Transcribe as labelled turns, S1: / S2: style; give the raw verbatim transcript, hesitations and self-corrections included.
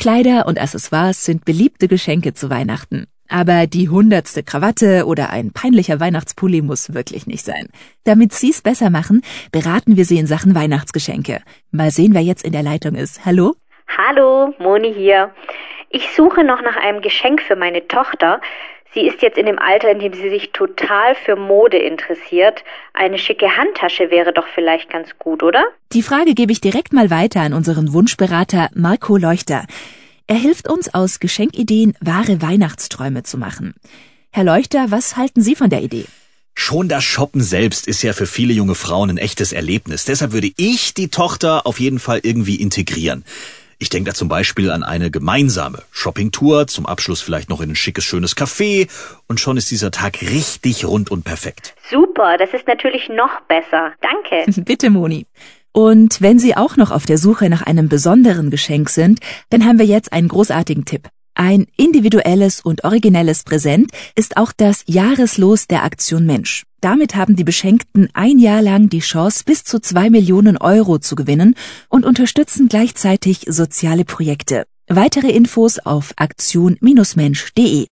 S1: Kleider und Accessoires sind beliebte Geschenke zu Weihnachten. Aber die hundertste Krawatte oder ein peinlicher Weihnachtspulli muss wirklich nicht sein. Damit Sie's besser machen, beraten wir Sie in Sachen Weihnachtsgeschenke. Mal sehen, wer jetzt in der Leitung ist. Hallo?
S2: Hallo, Moni hier. Ich suche noch nach einem Geschenk für meine Tochter. Sie ist jetzt in dem Alter, in dem sie sich total für Mode interessiert. Eine schicke Handtasche wäre doch vielleicht ganz gut, oder?
S1: Die Frage gebe ich direkt mal weiter an unseren Wunschberater Marco Leuchter. Er hilft uns, aus Geschenkideen wahre Weihnachtsträume zu machen. Herr Leuchter, was halten Sie von der Idee?
S3: Schon das Shoppen selbst ist ja für viele junge Frauen ein echtes Erlebnis. Deshalb würde ich die Tochter auf jeden Fall irgendwie integrieren. Ich denke da zum Beispiel an eine gemeinsame Shoppingtour, zum Abschluss vielleicht noch in ein schickes, schönes Café und schon ist dieser Tag richtig rund und perfekt.
S2: Super, das ist natürlich noch besser. Danke.
S1: Bitte, Moni. Und wenn Sie auch noch auf der Suche nach einem besonderen Geschenk sind, dann haben wir jetzt einen großartigen Tipp. Ein individuelles und originelles Präsent ist auch das Jahreslos der Aktion Mensch. Damit haben die Beschenkten ein Jahr lang die Chance, bis zu zwei Millionen Euro zu gewinnen und unterstützen gleichzeitig soziale Projekte. Weitere Infos auf aktion Mensch punkt de.